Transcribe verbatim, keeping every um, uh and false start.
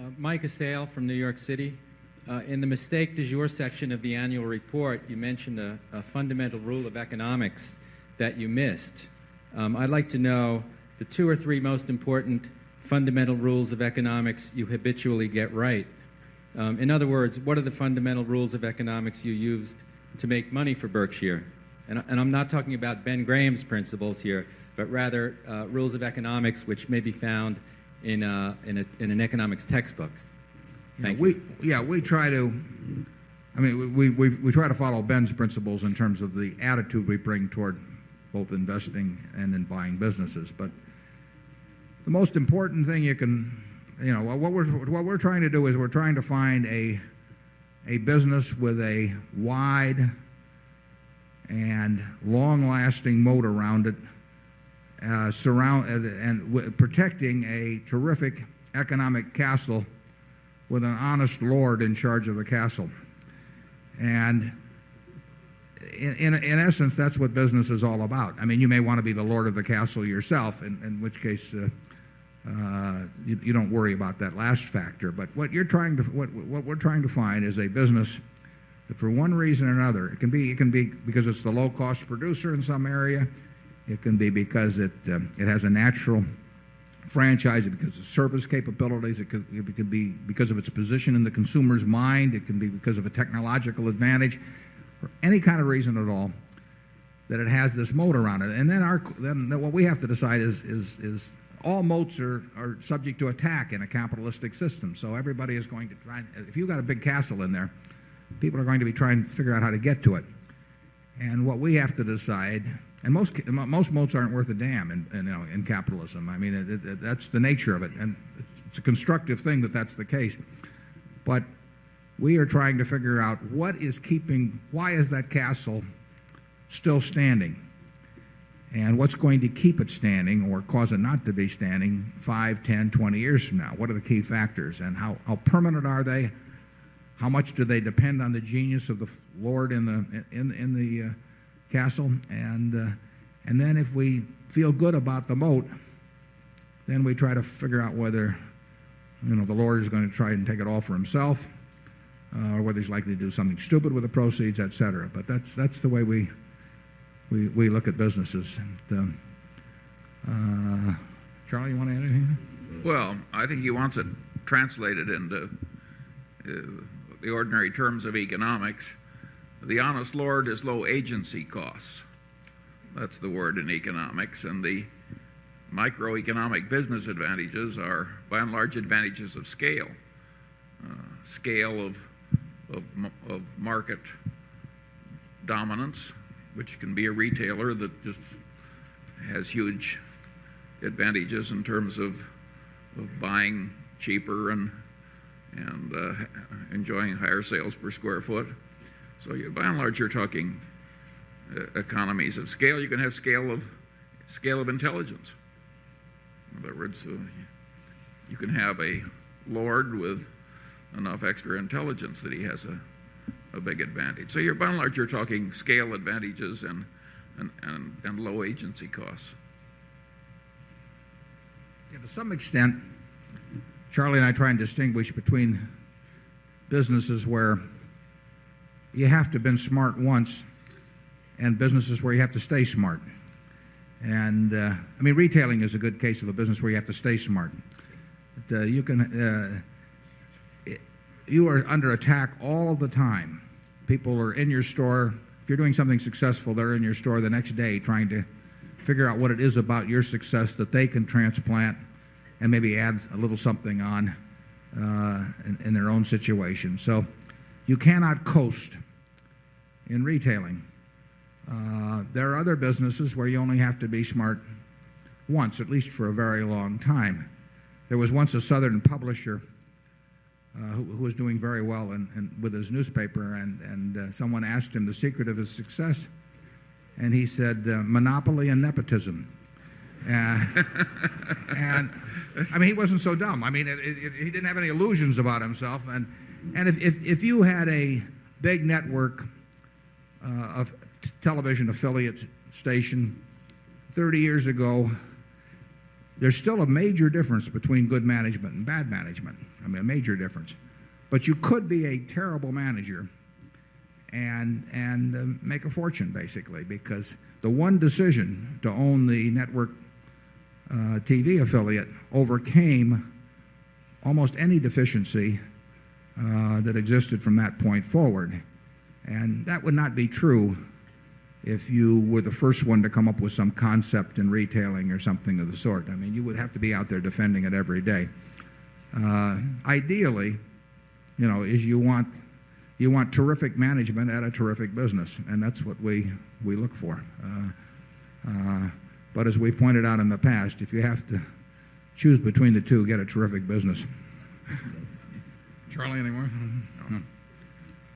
Mike Assail from New York City. Uh, in the mistake du jour section of the annual report, you mentioned a, a fundamental rule of economics that you missed. Um, I'd like to know the two or three most important fundamental rules of economics you habitually get right. Um, in other words, what are the fundamental rules of economics you used to make money for Berkshire? And, and I'm not talking about Ben Graham's principles here, but rather uh, rules of economics which may be found in, a, in, a, in an economics textbook. Thank yeah, you. We, yeah, we try to, I mean, we, we, we try to follow Ben's principles in terms of the attitude we bring toward both investing and in buying businesses. But the most important thing you can, you know, what we're, what we're trying to do is we're trying to find a, a business with a wide and long-lasting moat around it, uh, surround, and, and protecting a terrific economic castle with an honest lord in charge of the castle. And in, in, in essence, that's what business is all about. I mean, you may want to be the lord of the castle yourself, in, in which case uh, uh, you, you don't worry about that last factor. But what you're trying to, what, what we're trying to find is a business that, for one reason or another, it can be, it can be because it's the low-cost producer in some area. It can be because it uh, it has a natural franchise, because of service capabilities. It could, it could be because of its position in the consumer's mind. It can be because of a technological advantage, for any kind of reason at all, that it has this moat around it. And then, our, then what we have to decide is, is, is all moats are, are subject to attack in a capitalistic system. So everybody is going to try, if you've got a big castle in there, people are going to be trying to figure out how to get to it. And what we have to decide, and most most moats aren't worth a damn in, in, you know, in capitalism. I mean, it, it, that's the nature of it, and it's a constructive thing that that's the case. But we are trying to figure out what is keeping, why is that castle still standing, and what's going to keep it standing or cause it not to be standing five, ten, twenty years from now. What are the key factors, and how, how permanent are they? How much do they depend on the genius of the lord in the in in the uh, castle? And uh, and then if we feel good about the moat, then we try to figure out whether, you know, the lord is going to try and take it all for himself, uh, or whether he's likely to do something stupid with the proceeds, et cetera. But that's that's the way we we we look at businesses. And, um, uh, Charlie, you want to add anything? Well, I think he wants it translated into uh, the ordinary terms of economics. The honest lord is low agency costs. That's the word in economics. And the microeconomic business advantages are, by and large, advantages of scale. Uh, scale of, of, of market dominance, which can be a retailer that just has huge advantages in terms of, of buying cheaper and and uh, enjoying higher sales per square foot. So you, by and large, you're talking uh, economies of scale. You can have scale of scale of intelligence. In other words, uh, you can have a lord with enough extra intelligence that he has a, a big advantage. So you're, by and large, you're talking scale advantages and and, and, and low agency costs. Yeah, to some extent, Charlie and I try and distinguish between businesses where you have to have been smart once and businesses where you have to stay smart. And, uh, I mean, retailing is a good case of a business where you have to stay smart. But, uh, you can, uh, it, you are under attack all the time. People are in your store. If you're doing something successful, they're in your store the next day trying to figure out what it is about your success that they can transplant and maybe add a little something on uh, in, in their own situation. So you cannot coast in retailing. Uh, there are other businesses where you only have to be smart once, at least for a very long time. There was once a Southern publisher uh, who, who was doing very well in, in, with his newspaper, and, and uh, someone asked him the secret of his success, and he said, uh, monopoly and nepotism. Uh, and I mean, he wasn't so dumb. I mean, it, it, he didn't have any illusions about himself. And and if if, if you had a big network uh, of t- television affiliate station thirty years ago, there's still a major difference between good management and bad management. I mean, a major difference. But you could be a terrible manager and, and uh, make a fortune, basically, because the one decision to own the network uh, T V affiliate overcame almost any deficiency uh, that existed from that point forward. And that would not be true if you were the first one to come up with some concept in retailing or something of the sort. I mean, you would have to be out there defending it every day. Uh, ideally, you know, is you want you want terrific management at a terrific business, and that's what we we look for. Uh, uh, but as we pointed out in the past, if you have to choose between the two, get a terrific business. Charlie, any more? No.